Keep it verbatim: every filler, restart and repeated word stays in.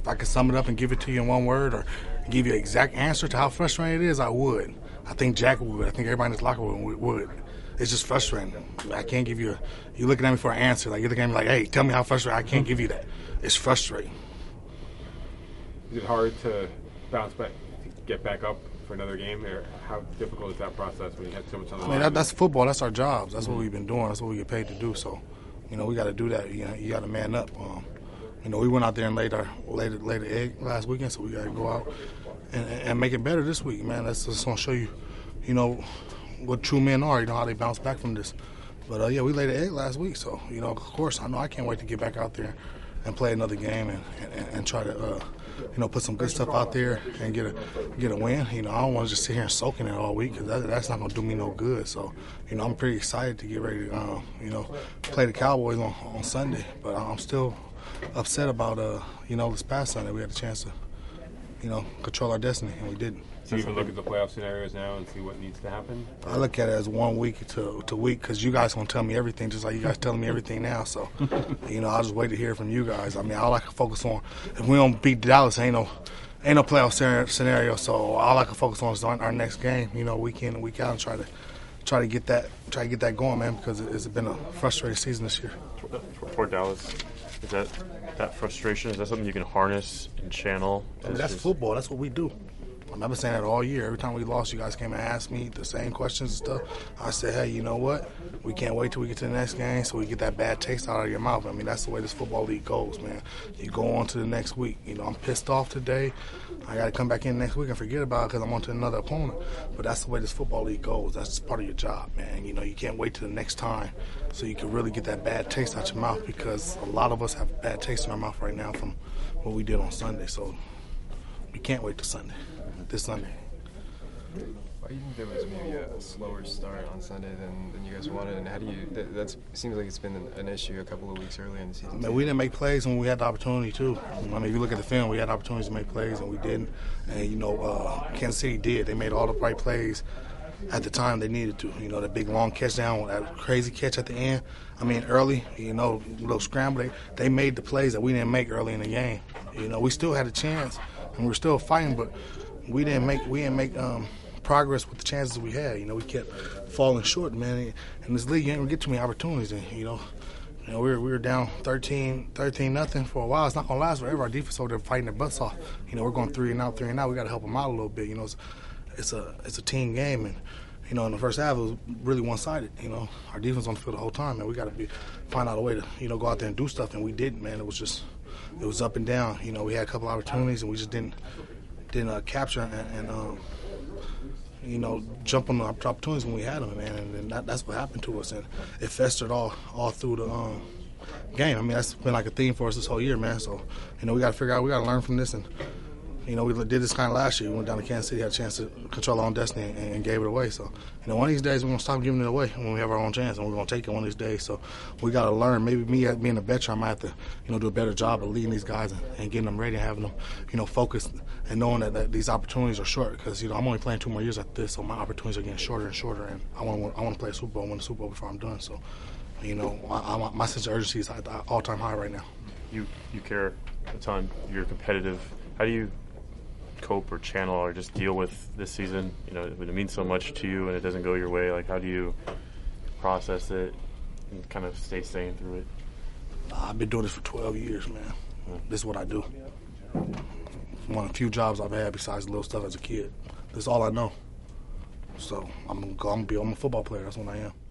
if I could sum it up and give it to you in one word or give you an exact answer to how frustrating it is, I would. I think Jack would. I think everybody in this locker room would. It's just frustrating. I can't give you a – you're looking at me for an answer. Like, you're looking at me like, hey, tell me how frustrating. I can't give you that. It's frustrating. Is it hard to bounce back, to get back up for another game? Or how difficult is that process when you have so much on the I mean, line? that, that's football. That's our jobs. That's what we've been doing. That's what we get paid to do. So, you know, we got to do that. You know, you got to man up. Um, you know, we went out there and laid our laid, laid the egg last weekend, so we got to go out and, and make it better this week, man. That's just going to show you, you know, what true men are, you know, how they bounce back from this. But, uh, yeah, we laid the egg last week. So, you know, of course, I know I can't wait to get back out there and play another game and, and, and try to, uh, you know, put some good stuff out there and get a get a win. You know, I don't want to just sit here and soak in it all week because that, that's not going to do me no good. So, you know, I'm pretty excited to get ready to, um, you know, play the Cowboys on, on Sunday. But I'm still upset about, uh, you know, this past Sunday we had a chance to, you know, control our destiny, and we didn't. Do you even look at the playoff scenarios now and see what needs to happen? I look at it as one week to to week because you guys gonna tell me everything, just like you guys telling me everything now. So, you know, I'll just wait to hear from you guys. I mean, all I can focus on, if we don't beat Dallas, ain't no ain't no playoff scenario. So all I can focus on is on our next game. You know, week in and week out, and try to try to get that try to get that going, man. Because it's been a frustrating season this year. For Dallas, is that that frustration? Is that something you can harness and channel? I mean, that's just football. That's what we do. I've been saying that all year. Every time we lost, you guys came and asked me the same questions and stuff. I said, hey, you know what? We can't wait till we get to the next game so we get that bad taste out of your mouth. I mean, that's the way this football league goes, man. You go on to the next week. You know, I'm pissed off today. I got to come back in next week and forget about it because I'm on to another opponent. But that's the way this football league goes. That's just part of your job, man. You know, you can't wait till the next time so you can really get that bad taste out your mouth because a lot of us have bad taste in our mouth right now from what we did on Sunday. So we can't wait till Sunday. This Sunday. Why do you think there was maybe a slower start on Sunday than, than you guys wanted, and how do you? That that's, seems like it's been an, an issue a couple of weeks earlier in the season. Man, we didn't make plays when we had the opportunity too. I mean, if you look at the film, we had opportunities to make plays and we didn't. And you know, uh, Kansas City did. They made all the right plays at the time they needed to. You know, the big long catch down, that crazy catch at the end. I mean, early, you know, little scramble. They, they made the plays that we didn't make early in the game. You know, we still had a chance and we were still fighting, but we didn't make we didn't make um, progress with the chances we had. You know, we kept falling short, man. In this league, you ain't gonna get too many opportunities. And you know, you know, we were we were down thirteen nothing for a while. It's not gonna last forever. Our defense over there fighting their butts off. You know, we're going three and out, three and out. We got to help them out a little bit. You know, it's, it's a it's a team game, and you know, in the first half it was really one-sided. You know, our defense on the field the whole time, and we got to be find out a way to you know go out there and do stuff, and we didn't, man. It was just it was up and down. You know, we had a couple opportunities, and we just didn't. didn't uh, capture and, and um, you know, jump on the opportunities when we had them, man. And, and that, that's what happened to us. And it festered all all through the um, game. I mean, that's been like a theme for us this whole year, man. So, you know, we got to figure out, we got to learn from this. And, you know, we did this kind of last year. We went down to Kansas City, had a chance to control our own destiny and, and gave it away. So, you know, one of these days we're going to stop giving it away when we have our own chance, and we're going to take it one of these days. So we got to learn. Maybe me being a veteran, I might have to, you know, do a better job of leading these guys and, and getting them ready and having them, you know, focused and knowing that, that these opportunities are short because, you know, I'm only playing two more years at this, so my opportunities are getting shorter and shorter, and I want to I want to play a Super Bowl and win the Super Bowl before I'm done. So, you know, I, I, my sense of urgency is at all-time high right now. You, you care a ton. You're competitive. How do you cope or channel or just deal with this season? You know, when it means so much to you and it doesn't go your way, like how do you process it and kind of stay sane through it? I've been doing this for twelve years, man. Yeah. This is what I do. One of the few jobs I've had besides little stuff as a kid. This is all I know. So I'm gonna, I'm gonna be I'm a football player. That's what I am.